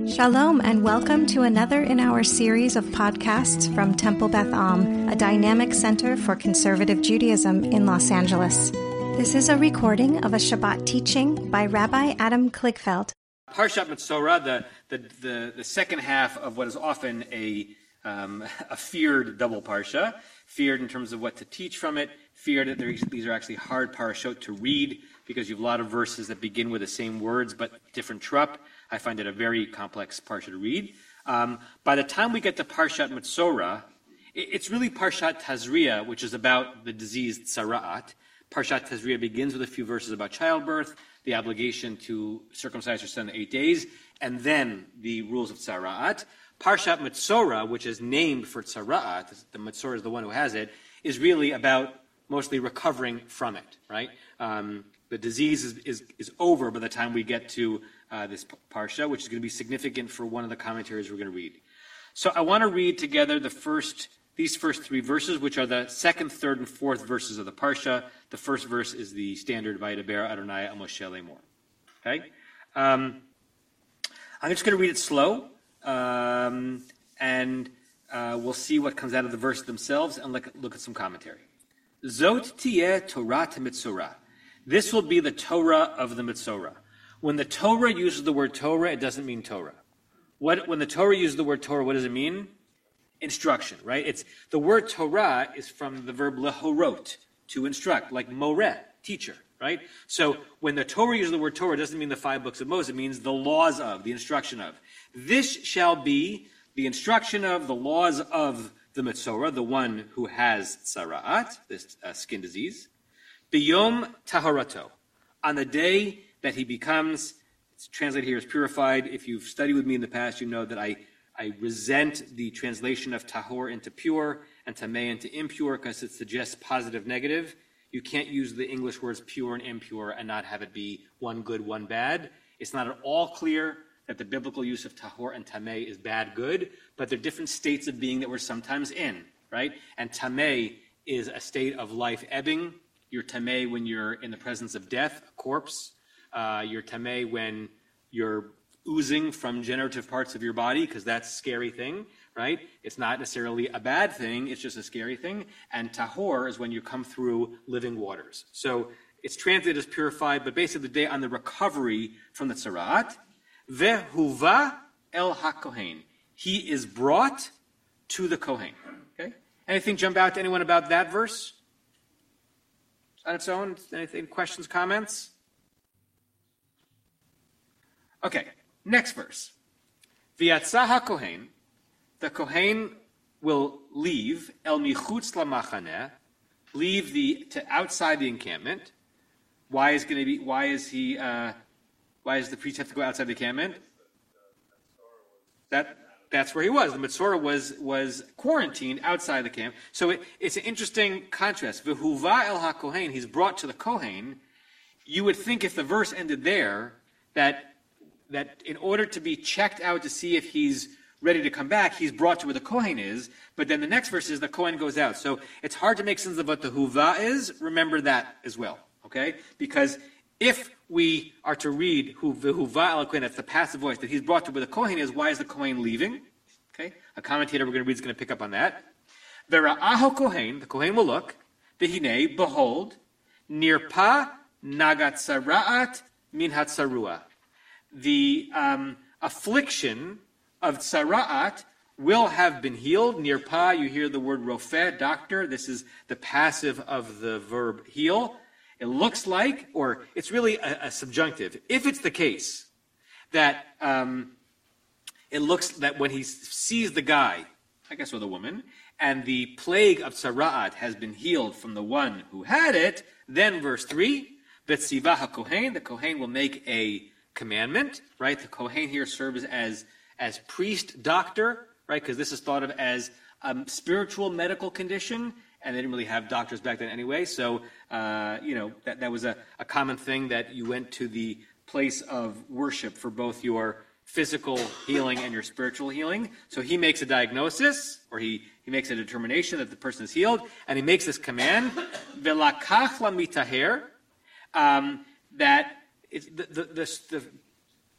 Shalom and welcome to another in our series of podcasts from Temple Beth Am, a dynamic center for conservative Judaism in Los Angeles. This is a recording of a Shabbat teaching by Rabbi Adam Kligfeld. Parshat Metzora, the second half of what is often a feared double parsha, feared in terms of what to teach from it, feared that these are actually hard parashot to read because you have a lot of verses that begin with the same words but different trup. I find it a very complex parsha to read. By the time we get to Parshat Metzora, it's really Parshat Tazria, which is about the disease Tzara'at. Parshat Tazria begins with a few verses about childbirth, the obligation to circumcise your son in 8 days, and then the rules of Tzara'at. Parshat Metzora, which is named for Tzara'at, the Metzora is the one who has it, is really about mostly recovering from it, right? The disease is over by the time we get to this parsha, which is going to be significant for one of the commentaries we're going to read. So I want to read together these first three verses, which are the second, third, and fourth verses of the parsha. The first verse is the standard Vayidaber Adonai al Moshe Lemor. Okay? I'm just going to read it slow, and we'll see what comes out of the verses themselves and look at some commentary. Zot tieh Torah Metzora. This will be the Torah of the Metzora. When the Torah uses the word Torah, it doesn't mean Torah. When the Torah uses the word Torah, what does it mean? Instruction, right? The word Torah is from the verb lehorot, to instruct, like moreh, teacher, right? So when the Torah uses the word Torah, it doesn't mean the 5 books of Moses. It means the laws of, the instruction of. This shall be the instruction of, the laws of the Metzora, the one who has tzara'at, this skin disease. B'yom taharato, on the day that he becomes, it's translated here as purified. If you've studied with me in the past, you know that I resent the translation of tahor into pure and tameh into impure because it suggests positive, negative. You can't use the English words pure and impure and not have it be one good, one bad. It's not at all clear that the biblical use of tahor and tameh is bad, good, but they're different states of being that we're sometimes in, right? And tameh is a state of life ebbing. You're tameh when you're in the presence of death, a corpse. You're tameh when you're oozing from generative parts of your body, because that's a scary thing, right? It's not necessarily a bad thing, it's just a scary thing. And tahor is when you come through living waters. So it's translated as purified, but basically the day on the recovery from the tzara'at. Vehuva el hakohen. He is brought to the kohen. Okay? Anything jump out to anyone about that verse? On its own? Anything, questions, comments? Okay, next verse. V'yatza hakohen, the kohen will leave el michutz lamachaneh, leave to outside the encampment. Why does the priest have to go outside the encampment? That's where he was. The Metzora was quarantined outside the camp. So it's an interesting contrast. V'huva el hakohen, he's brought to the kohen. You would think if the verse ended there, that in order to be checked out to see if he's ready to come back, he's brought to where the kohen is. But then the next verse is the kohen goes out. So it's hard to make sense of what the huva is. Remember that as well, okay? Because if we are to read huva el kohen, that's the passive voice, that he's brought to where the kohen is, why is the kohen leaving? Okay, a commentator we're going to read is going to pick up on that. Vera'aho kohen, the kohen will look. V'hinei, behold, nirpa nagat tzara'at min hatzarua. The affliction of tzara'at will have been healed. Nirpa, you hear the word rofeh, doctor. This is the passive of the verb heal. It looks like, or it's really a subjunctive. If it's the case that it looks that when he sees the guy, I guess or the woman, and the plague of tzara'at has been healed from the one who had it, then verse 3, V'tzivah HaKohen, the Kohen will make a commandment, right? The Kohen here serves as priest, doctor, right? Because this is thought of as a spiritual medical condition, and they didn't really have doctors back then anyway. So, that was a common thing, that you went to the place of worship for both your physical healing and your spiritual healing. So he makes a diagnosis, or he makes a determination that the person is healed, and he makes this command, V'lakach lamitaher, that it's the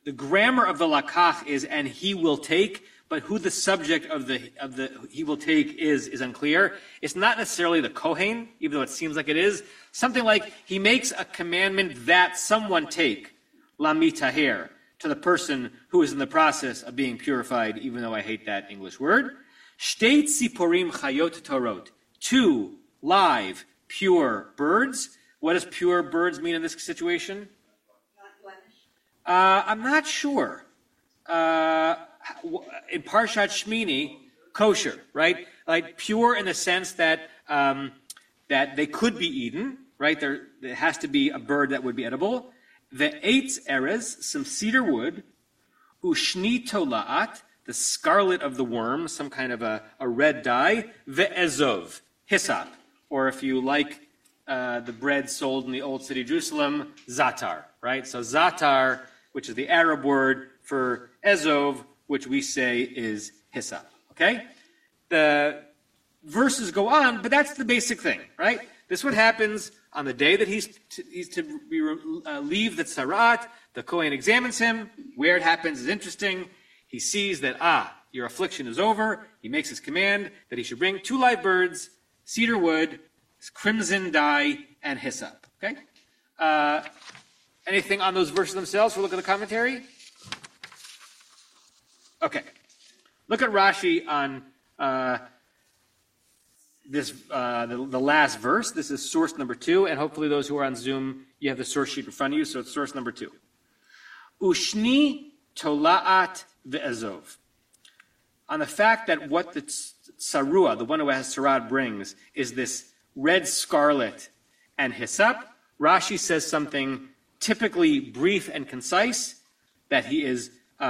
the grammar of the lakach is, and he will take, but who the subject of the he will take is unclear. It's not necessarily the Kohen, even though it seems like it is. Something like he makes a commandment that someone take, lamitaher, to the person who is in the process of being purified, even though I hate that English word. Shtei tziporim chayot torot, 2 live, pure birds. What does pure birds mean in this situation? Not blemished. I'm not sure. In Parshat Shmini, kosher, right? Like pure in the sense that that they could be eaten, right? There has to be a bird that would be edible. The eitz erez, some cedar wood. Ushni tolaat, the scarlet of the worm, some kind of a red dye. Ve'ezov, hyssop, or if you like the bread sold in the Old City Jerusalem, zatar, right? So zatar, which is the Arab word for ezov, which we say is hyssop, okay? The verses go on, but that's the basic thing, right? This is what happens on the day that he's to leave the tzarat. The Kohen examines him. Where it happens is interesting. He sees that, your affliction is over. He makes his command that he should bring 2 live birds, cedar wood, crimson dye, and hyssop, okay? Anything on those verses themselves? We'll look at the commentary. Okay. Look at Rashi on the last verse. This is source number 2, and hopefully those who are on Zoom, you have the source sheet in front of you, so it's source number 2. Ushni tola'at ve'ezov. On the fact that what the tsarua, the one who has tzarad, brings, is this red scarlet and hyssop, Rashi says something typically brief and concise, that he is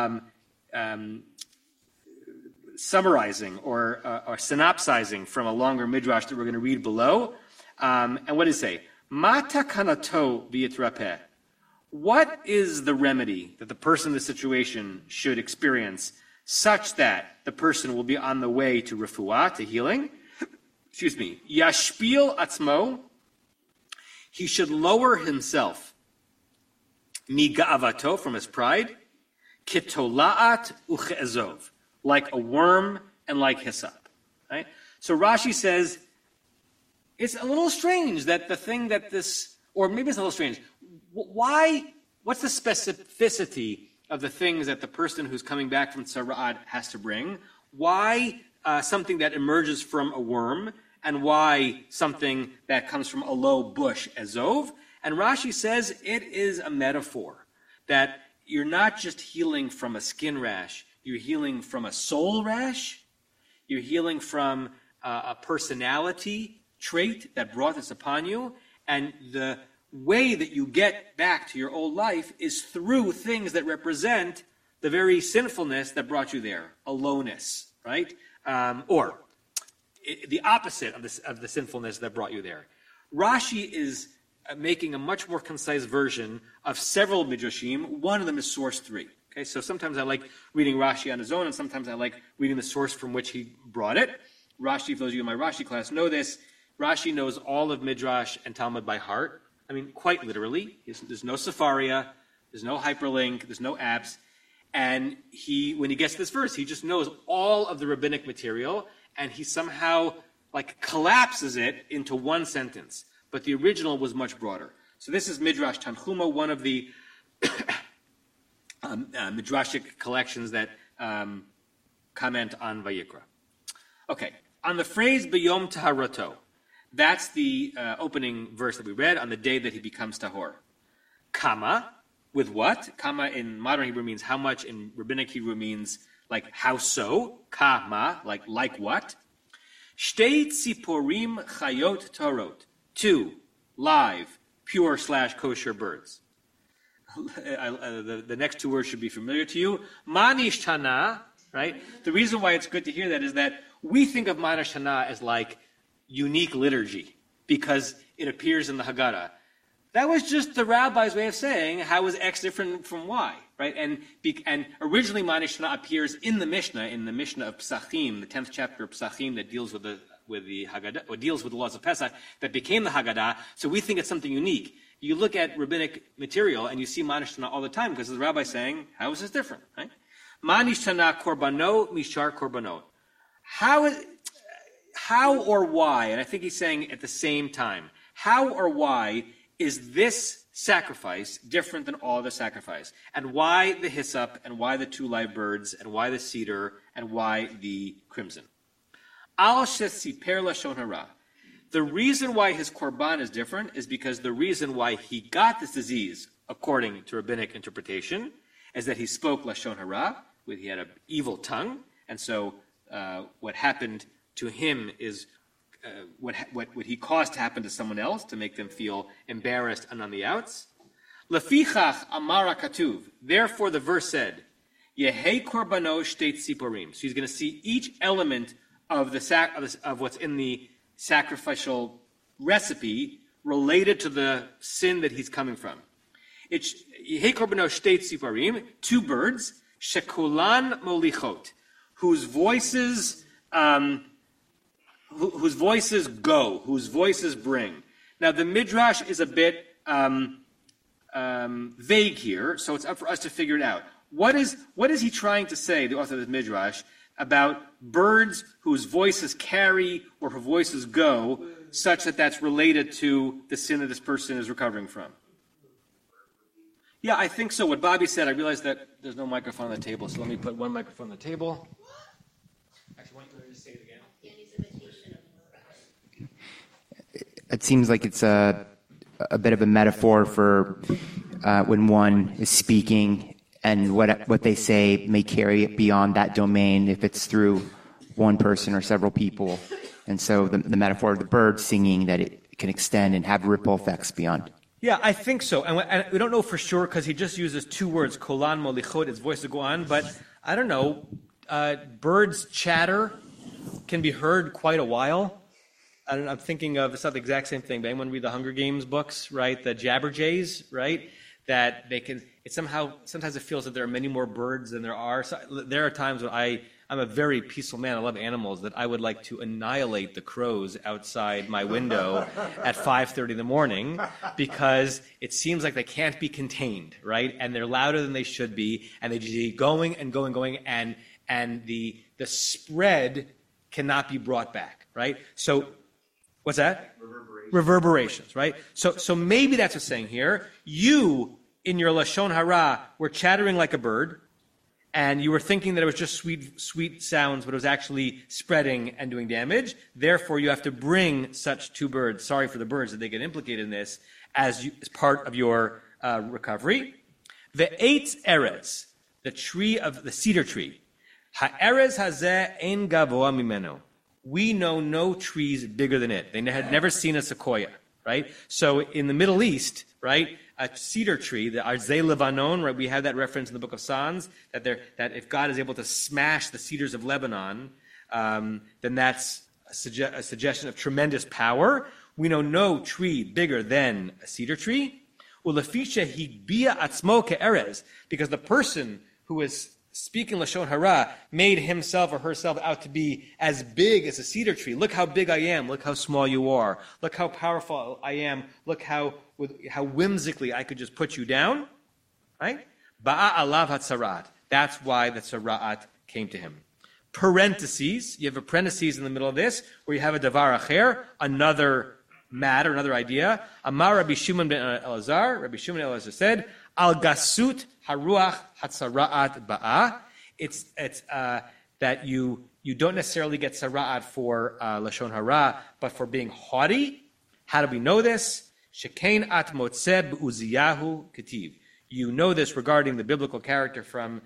summarizing or synopsizing from a longer midrash that we're going to read below. And what does it say? Mata kanato v'yitrapeh. What is the remedy that the person in the situation should experience such that the person will be on the way to refuah, to healing? Excuse me. Yashpil atzmo. He should lower himself. Miga'avato, from his pride. Kitola'at uche'ezov, like a worm and like hyssop. Right? So Rashi says, it's a little strange that the thing that this, or maybe it's a little strange, what's the specificity of the things that the person who's coming back from tzara'at has to bring? Why something that emerges from a worm, and why something that comes from a low bush, ezov? And Rashi says it is a metaphor, that you're not just healing from a skin rash, you're healing from a soul rash, you're healing from a personality trait that brought this upon you, and the way that you get back to your old life is through things that represent the very sinfulness that brought you there, aloneness, right? Or the opposite of the sinfulness that brought you there. Rashi is making a much more concise version of several midrashim. One of them is source 3. Okay, so sometimes I like reading Rashi on his own, and sometimes I like reading the source from which he brought it. Rashi, for those of you in my Rashi class know this, Rashi knows all of Midrash and Talmud by heart. I mean, quite literally. There's no Sefaria, there's no hyperlink, there's no apps. And when he gets to this verse, he just knows all of the rabbinic material, and he somehow collapses it into one sentence. But the original was much broader. So this is Midrash Tanchuma, one of the midrashic collections that comment on Vayikra. Okay, on the phrase B'yom Taharato, that's the opening verse that we read, on the day that he becomes Tahor. Kama, with what? Kama in modern Hebrew means how much, in rabbinic Hebrew means like how so. Kama, like what? Shtei tziporim chayot torot. 2 live, pure / kosher birds. The next 2 words should be familiar to you. Manishtana, right? The reason why it's good to hear that is that we think of Manishtana as like unique liturgy because it appears in the Haggadah. That was just the rabbi's way of saying how is X different from Y, right? And originally Manishtana appears in the Mishnah of Psachim, the 10th chapter of Psachim that deals with the Haggadah, or deals with the laws of Pesach, that became the Haggadah. So we think it's something unique. You look at rabbinic material and you see Ma Nishtana all the time because the rabbi saying, how is this different? Right? Ma Nishtana Korbano Mishar Korbanot. How or why, and I think he's saying at the same time, how or why is this sacrifice different than all other sacrifice? And why the hyssop, and why the 2 live birds, and why the cedar, and why the crimson? Al shesiper lashon hara. The reason why his korban is different is because the reason why he got this disease, according to rabbinic interpretation, is that he spoke lashon hara, he had an evil tongue, and so what happened to him is what he caused to happen to someone else to make them feel embarrassed and on the outs. Lefichach amara katuv. Therefore, the verse said, "Yehei korbano shtei tziporim." So he's going to see each element of of what's in the sacrificial recipe related to the sin that he's coming from. It's Yehei korbano shtei tziporim, 2 birds, shekulan molichot, whose voices go, whose voices bring. Now, the Midrash is a bit vague here, so it's up for us to figure it out. What is he trying to say, the author of the Midrash, about birds whose voices carry or whose voices go, such that that's related to the sin that this person is recovering from? Yeah, I think so. What Bobby said, I realized that there's no microphone on the table, so let me put one microphone on the table. Actually, why don't you just say it again? It seems like it's a bit of a metaphor for when one is speaking and what they say may carry beyond that domain if it's through one person or several people. And so the metaphor of the bird singing, that it can extend and have ripple effects beyond. Yeah, I think so. And we don't know for sure because he just uses 2 words, kolan molichot, his voice to go on. But I don't know, birds chatter can be heard quite a while. I'm thinking of, it's not the exact same thing, but anyone read the Hunger Games books, right? The Jabberjays, right? That they can, sometimes it feels that there are many more birds than there are. So there are times when I'm a very peaceful man. I love animals, that I would like to annihilate the crows outside my window at 5:30 in the morning because it seems like they can't be contained, right? And they're louder than they should be, and they just keep going and going, and the spread cannot be brought back, right? So, what's that? Reverberations, right? So maybe that's what's saying here. You, in your Lashon Hara, were chattering like a bird, and you were thinking that it was just sweet sounds, but it was actually spreading and doing damage. Therefore, you have to bring such 2 birds. Sorry for the birds that they get implicated in this as part of your recovery. The 8 erez, the tree of the cedar tree. Ha'erez hazeh ein gavoa mimeno. We know no trees bigger than it. They had never seen a sequoia, right? So in the Middle East, right, a cedar tree, the Arzei Levanon, right, we have that reference in the book of Psalms, that if God is able to smash the cedars of Lebanon, then that's a suggestion of tremendous power. We know no tree bigger than a cedar tree. Ulefisha higbia atzmo ke'erez, because the person who is speaking Lashon Hara made himself or herself out to be as big as a cedar tree. Look how big I am. Look how small you are. Look how powerful I am. Look how whimsically I could just put you down. Right? Ba'a alav hatzarat. That's why the tzara'at came to him. Parentheses. You have a parentheses in the middle of this where you have a davar acher, another matter, another idea. Amar Rabbi Shimon ben Elazar. Rabbi Shimon ben Elazar said, Al gasut haruach hatzara'at ba'a. It's that you don't necessarily get tzara'at for lashon hara, but for being haughty. How do we know this? Shekain at motzeh b'Uziyahu ketiv. You know this regarding the biblical character from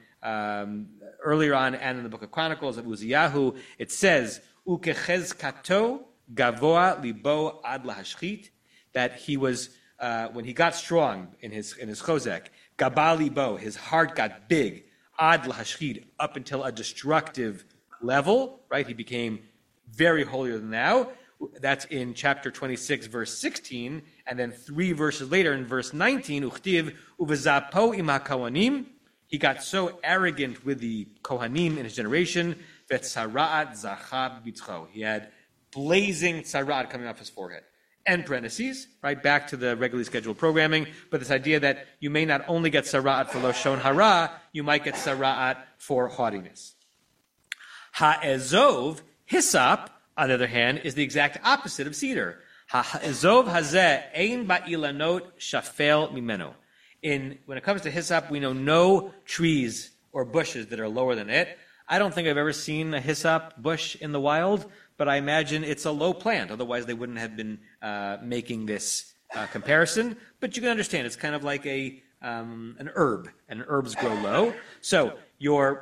earlier on and in the book of Chronicles of Uziyahu. It says, Ukechezkato gavoa libo ad lahashchit, that he was when he got strong in his chozek, gabali bo, his heart got big, ad lahashchid, up until a destructive level, right? He became very holier than thou. That's in chapter 26, verse 16, and then 3 verses later in verse 19, uchtiv uvezapo im hakohanim. He got so arrogant with the kohanim in his generation, vetzara'at zachab bitcho. He had blazing tzara'at coming off his forehead. End parentheses, right, back to the regularly scheduled programming, but this idea that you may not only get tzara'at for Lashon Hara, you might get tzara'at for haughtiness. Ha'ezov, hyssop, on the other hand, is the exact opposite of cedar. Ha'ezov hazeh ein ba'ilanot shafel mimeno. When it comes to hyssop, we know no trees or bushes that are lower than it. I don't think I've ever seen a hyssop bush in the wild, but I imagine it's a low plant. Otherwise, they wouldn't have been making this comparison. But you can understand, it's kind of like an herb, and herbs grow low. So your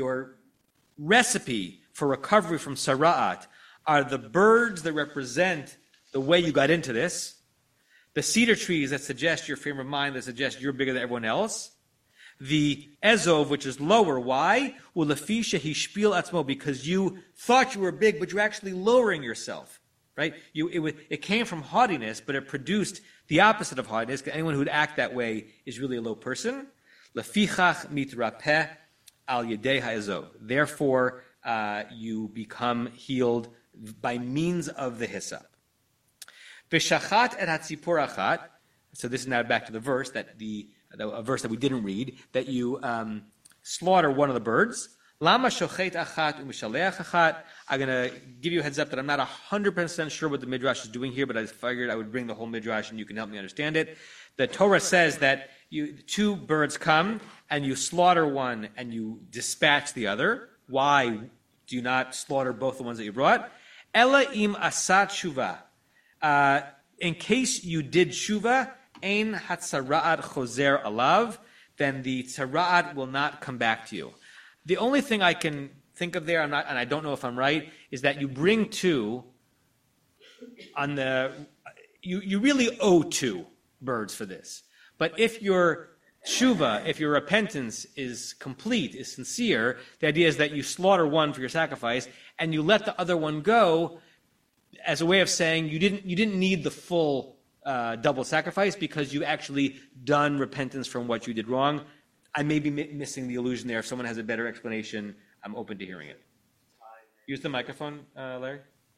recipe for recovery from sara'at are the birds that represent the way you got into this, the cedar trees that suggest your frame of mind, that suggest you're bigger than everyone else, the ezov, which is lower. Why? Because you thought you were big, but you're actually lowering yourself. Right? It came from haughtiness, but it produced the opposite of haughtiness. Anyone who would act that way is really a low person. Lefichach mitrapeh al yedei ha'ezov. Therefore, you become healed by means of the hyssop. V'shachat et hatzipor achat. So this is now back to the verse a verse that we didn't read, that you slaughter one of the birds. Lama shochet achat u'mishaleach achat. I'm going to give you a heads up that I'm not 100% sure what the Midrash is doing here, but I figured I would bring the whole Midrash and you can help me understand it. The Torah says that two birds come and you slaughter one and you dispatch the other. Why do you not slaughter both the ones that you brought? Ela im asat shuva. In case you did shuva, ein hatzara'at choser alav, then the tzara'at will not come back to you. The only thing I can think of there, and I don't know if I'm right, is that you bring two on you really owe two birds for this. But if your tshuva, if your repentance is complete, is sincere, the idea is that you slaughter one for your sacrifice and you let the other one go as a way of saying you didn't need the full double sacrifice because you actually done repentance from what you did wrong. I may be missing the illusion there. If someone has a better explanation, I'm open to hearing it. Use the microphone, Larry.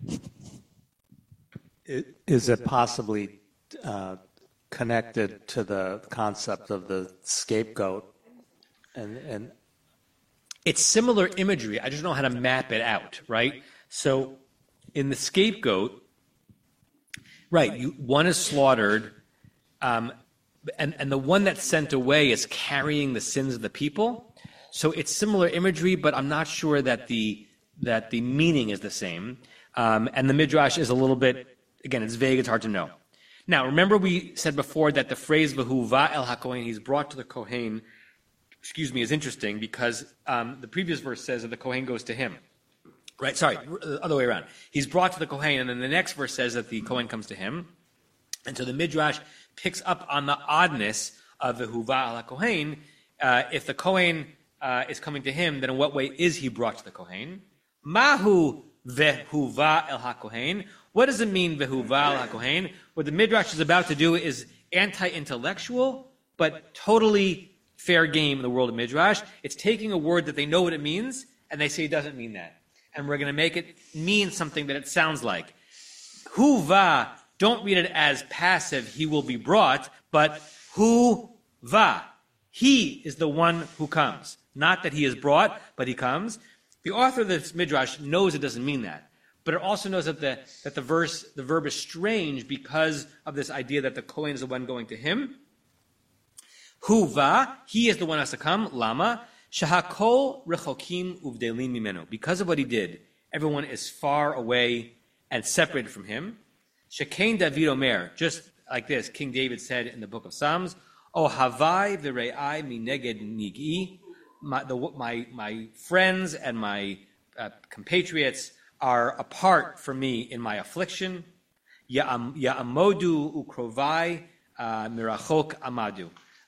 Is it possibly connected to the concept of the scapegoat? And it's similar imagery. I just don't know how to map it out, right? So in the scapegoat, right, one is slaughtered, and the one that's sent away is carrying the sins of the people. So it's similar imagery, but I'm not sure that the meaning is the same. And the Midrash is a little bit, again, it's vague, it's hard to know. Now, remember we said before that the phrase "V'huva el hakohen," he's brought to the Kohen, is interesting because the previous verse says that the Kohen goes to him. Right, sorry, the other way around. He's brought to the Kohen, and then the next verse says that the Kohen comes to him. And so the Midrash picks up on the oddness of V'huva el hakohen. If the Kohen is coming to him, then in what way is he brought to the Kohen? Mahu V'huva el hakohen. What does it mean, V'huva el hakohen? What the Midrash is about to do is anti-intellectual, but totally fair game in the world of Midrash. It's taking a word that they know what it means, and they say it doesn't mean that. And we're going to make it mean something that it sounds like. Huva, don't read it as passive, he will be brought, but huva, he is the one who comes. Not that he is brought, but he comes. The author of this Midrash knows it doesn't mean that. But it also knows that the verb is strange because of this idea that the Kohen is the one going to him. Huva, he is the one who has to come. Lama, shahakol rechokim uvdelim mimeno. Because of what he did, everyone is far away and separated from him. Shekain David Omer, just like this, King David said in the book of Psalms, O havai v're'ai mineged nigi. My friends and my compatriots are apart from me in my affliction. Ya'amodu ukrovai mirachok amadu.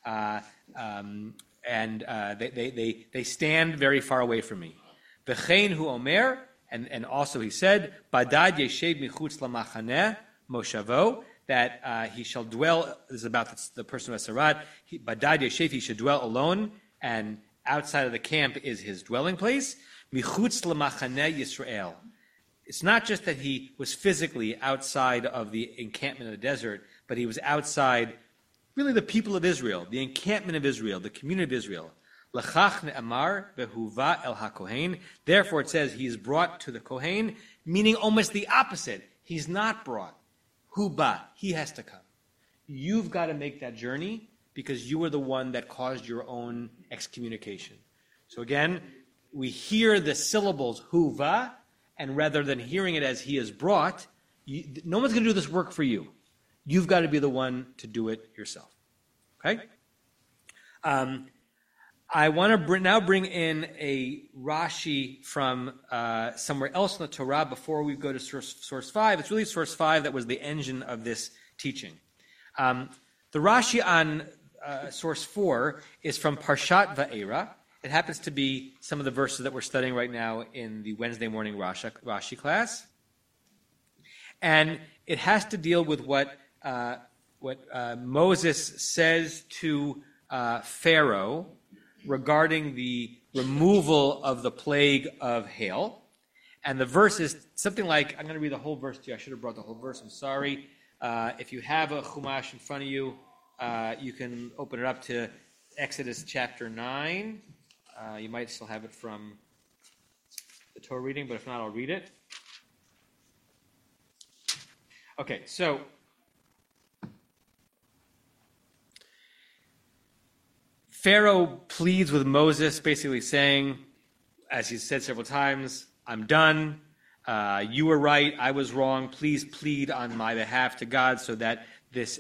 They stand very far away from me. V'chein hu omer, and also he said, Badad yeshev michutz lamachaneh moshavo, that he shall dwell, this is about the person of Sarat, Badad yeshev, he should dwell alone, and outside of the camp is his dwelling place. Michutz lamachaneh Yisrael. It's not just that he was physically outside of the encampment of the desert, but he was outside, really, the people of Israel, the encampment of Israel, the community of Israel. L'chach ne'amar behuva el hakohen. Therefore, it says he is brought to the Kohen, meaning almost the opposite. He's not brought. Huba, he has to come. You've got to make that journey because you were the one that caused your own excommunication. So again, we hear the syllables huva, and rather than hearing it as he is brought, no one's going to do this work for you. You've got to be the one to do it yourself. Okay? I want to now bring in a Rashi from somewhere else in the Torah before we go to source 5. It's really source 5 that was the engine of this teaching. The Rashi on source 4 is from Parshat Va'era. It happens to be some of the verses that we're studying right now in the Wednesday morning Rashi class. And it has to deal with what Moses says to Pharaoh regarding the removal of the plague of hail. And the verse is something like, I'm going to read the whole verse to you. I should have brought the whole verse. I'm sorry. If you have a Chumash in front of you, you can open it up to Exodus chapter 9. You might still have it from the Torah reading, but if not, I'll read it. Okay, so Pharaoh pleads with Moses, basically saying, as he said several times, I'm done. You were right. I was wrong. Please plead on my behalf to God so that this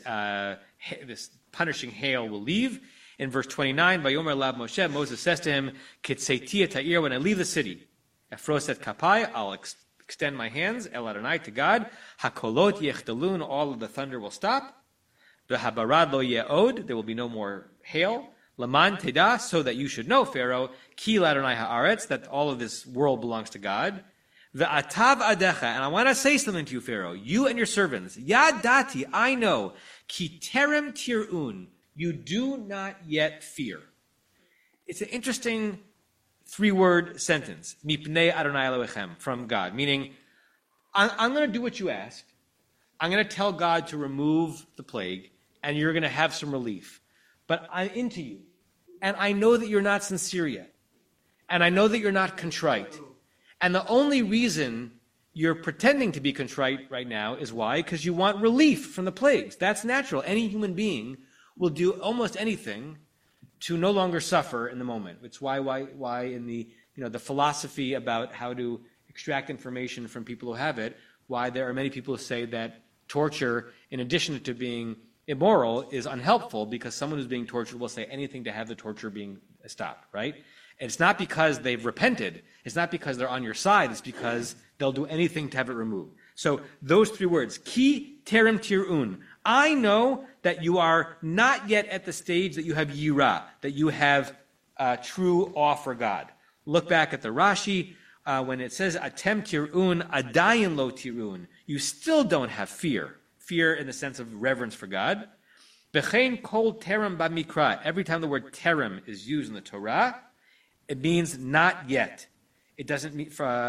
punishing hail will leave. In verse 29, Vayomer Lav Moshe, Moses says to him, Kitseiti ta'ir, when I leave the city, Efroset kapai, I'll extend my hands, El Adonai, to God. Hakolot yechdalun, all of the thunder will stop. V'habarad lo ye'od, there will be no more hail. Laman teda, so that you should know, Pharaoh, Ki Adonai haaretz, that all of this world belongs to God. Ve'atav adecha, and I want to say something to you, Pharaoh, you and your servants. Yadati, I know, Ki terem tir'un, you do not yet fear. It's an interesting 3-word sentence. Mipnei Adonai Elohechem, from God. Meaning, I'm going to do what you asked. I'm going to tell God to remove the plague, and you're going to have some relief. But I'm into you. And I know that you're not sincere yet. And I know that you're not contrite. And the only reason you're pretending to be contrite right now is why? Because you want relief from the plagues. That's natural. Any human being will do almost anything to no longer suffer in the moment. It's why in the the philosophy about how to extract information from people who have it, why there are many people who say that torture, in addition to being immoral, is unhelpful, because someone who's being tortured will say anything to have the torture being stopped, right? And it's not because they've repented. It's not because they're on your side. It's because they'll do anything to have it removed. So those 3 words, ki terem tir'un. I know that you are not yet at the stage that you have yira, that you have true awe for God. Look back at the Rashi, when it says atem tir'un, adayin lo tir'un. You still don't have fear. Fear in the sense of reverence for God. Bechein kol terem b'mikra. Every time the word terem is used in the Torah, it means not yet. It doesn't mean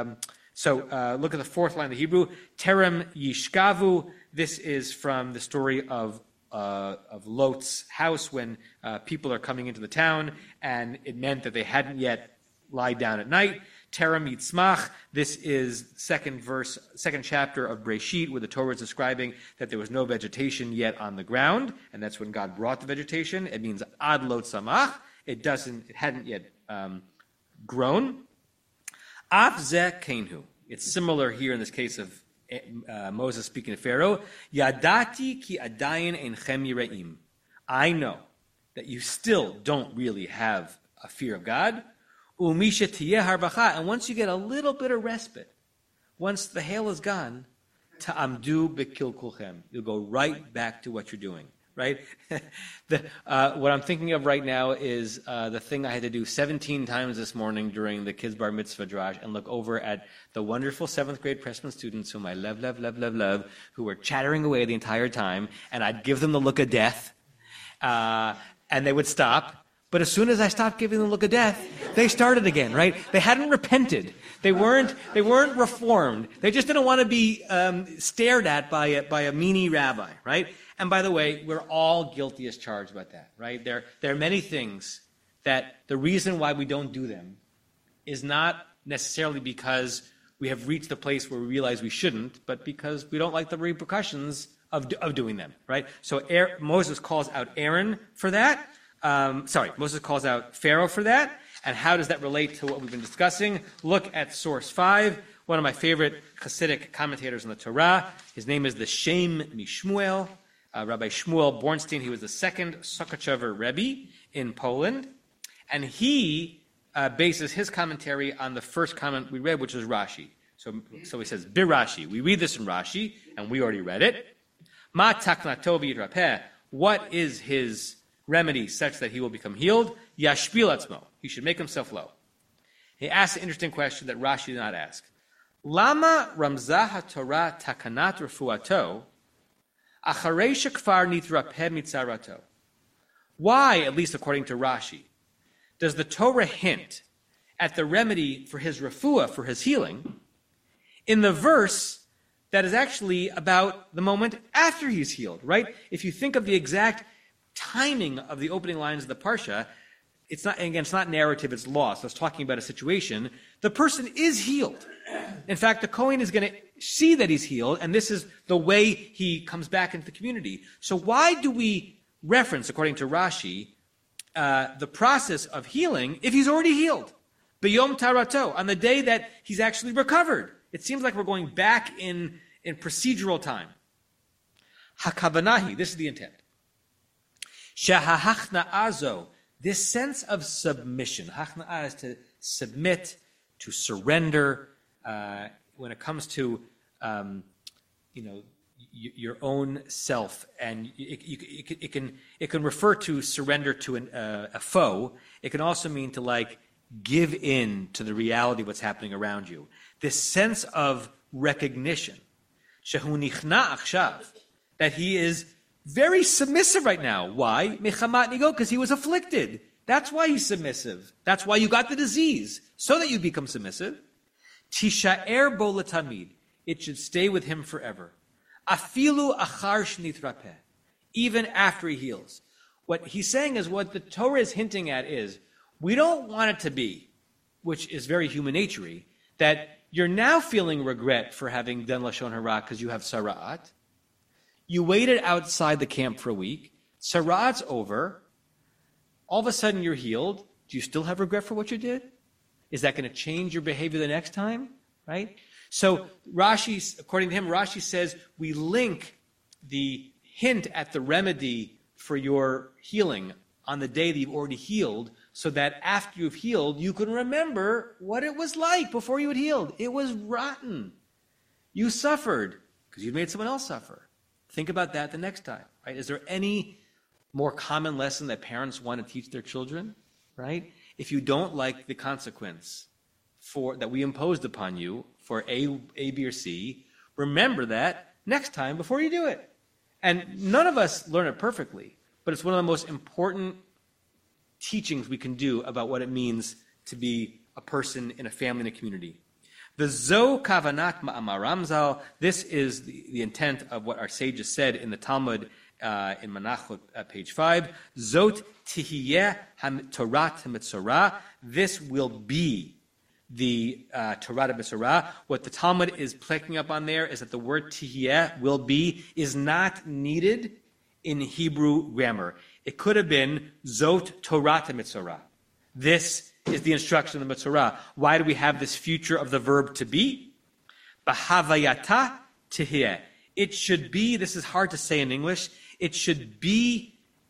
so look at the 4th line of the Hebrew. Terem yishkavu. This is from the story of Lot's house when people are coming into the town, and it meant that they hadn't yet lied down at night. Terem yitzmach. This is second chapter of Breshit, where the Torah is describing that there was no vegetation yet on the ground, and that's when God brought the vegetation. It means ad lo tzamach. It hadn't yet grown. Af zeh kenhu. It's similar here in this case of Moses speaking to Pharaoh. Yadati ki adayin einchem yireim. I know that you still don't really have a fear of God. Umisha tiyeh harvacha. And once you get a little bit of respite, once the hail is gone, ta'amdu bekilkulchem. You'll go right back to what you're doing. Right? What I'm thinking of right now is the thing I had to do 17 times this morning during the kids' bar mitzvah drash, and look over at the wonderful 7th grade freshman students whom I love, who were chattering away the entire time, and I'd give them the look of death, and they would stop, But as soon as I stopped giving them the look of death, they started again, right? They hadn't repented. They weren't reformed. They just didn't want to be stared at by a meanie rabbi, right? And by the way, we're all guilty as charged about that, right? There are many things that the reason why we don't do them is not necessarily because we have reached the place where we realize we shouldn't, but because we don't like the repercussions of doing them, right? So Moses calls out Aaron for that. Moses calls out Pharaoh for that. And how does that relate to what we've been discussing? Look at source 5, one of my favorite Hasidic commentators on the Torah. His name is the Shem Mishmuel, Rabbi Shmuel Bornstein. He was the second Sokochover Rebbe in Poland. And he bases his commentary on the first comment we read, which is Rashi. So he says, Birashi. We read this in Rashi, and we already read it. Ma taknato v'yitrapeh. What is his remedy such that he will become healed? Yashpil atzmo. He should make himself low. He asks an interesting question that Rashi did not ask. Lama ramzah haTorah takanat refuato acharei shekfar nitrapeh mitzarato. Why, at least according to Rashi, does the Torah hint at the remedy for his refuah, for his healing, in the verse that is actually about the moment after he's healed, right? If you think of the exact timing of the opening lines of the Parsha, it's not narrative, it's law. So it's talking about a situation. The person is healed. In fact, the Kohen is going to see that he's healed, and this is the way he comes back into the community. So why do we reference, according to Rashi, the process of healing if he's already healed? B'yom tarato, on the day that he's actually recovered. It seems like we're going back in procedural time. Hakavanahi, this is the intent. Shahahachna'azo, this sense of submission. Hachna'a is to submit, to surrender. When it comes to, your own self, and it can refer to surrender to a foe. It can also mean to give in to the reality of what's happening around you. This sense of recognition, shehu nichna achshav, that he is very submissive right now. Why? Mechamat nigo, because he was afflicted. That's why he's submissive. That's why you got the disease, so that you become submissive. Tisha'er bo latamid, it should stay with him forever. Afilu achar shnitrapeh, even after he heals. What he's saying is, what the Torah is hinting at is, we don't want it to be, which is very human nature-y, that you're now feeling regret for having done Lashon Hara because you have Sara'at. You waited outside the camp for a week. Sara'at's over. All of a sudden you're healed. Do you still have regret for what you did? Is that going to change your behavior the next time? Right? So Rashi, according to him, Rashi says we link the hint at the remedy for your healing on the day that you've already healed, so that after you've healed, you can remember what it was like before you had healed. It was rotten. You suffered because you made someone else suffer. Think about that the next time, right? Is there any more common lesson that parents want to teach their children, right? If you don't like the consequence that we imposed upon you for A, B, or C, remember that next time before you do it. And none of us learn it perfectly, but it's one of the most important teachings we can do about what it means to be a person in a family and a community. The Zo Kavanat Ma'amar Ramzal, this is the intent of what our sages said in the Talmud in Menachot, page 5. Zot Tihiyeh Torat HaMitzorah, this will be the Torah HaMitzorah. What the Talmud is picking up on there is that the word Tihiyeh, will be, is not needed in Hebrew grammar. It could have been Zot Torah HaMitzorah. This is the instruction of the Mitzorah. Why do we have this future of the verb to be? B'havayata tihiyeh. It should be, this is hard to say in English, it should be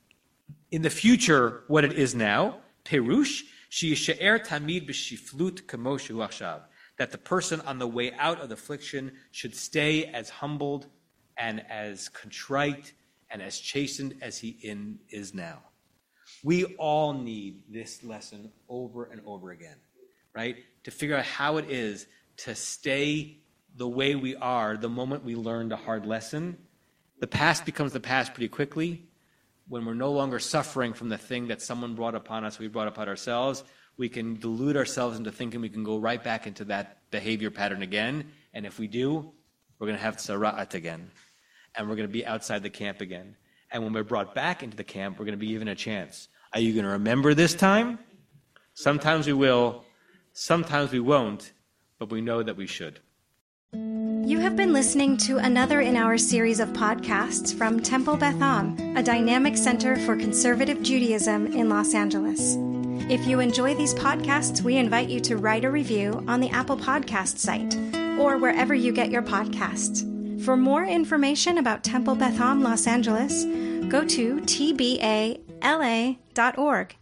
in the future what it is now. Perush, she'yishe'er tamid b'shiflut kamo shehu achshav. That the person on the way out of the affliction should stay as humbled and as contrite and as chastened as he is now. We all need this lesson over and over again, right? To figure out how it is to stay the way we are the moment we learned a hard lesson. The past becomes the past pretty quickly. when we're no longer suffering from the thing that someone brought upon us, we brought upon ourselves, we can delude ourselves into thinking we can go right back into that behavior pattern again. And if we do, we're going to have tzara'at again. And we're going to be outside the camp again. And when we're brought back into the camp, we're going to be given a chance. Are you going to remember this time? Sometimes we will, sometimes we won't, but we know that we should. You have been listening to another in our series of podcasts from Temple Beth Am, a dynamic center for conservative Judaism in Los Angeles. If you enjoy these podcasts, we invite you to write a review on the Apple Podcast site or wherever you get your podcasts. For more information about Temple Beth Am Los Angeles, go to tbala.org.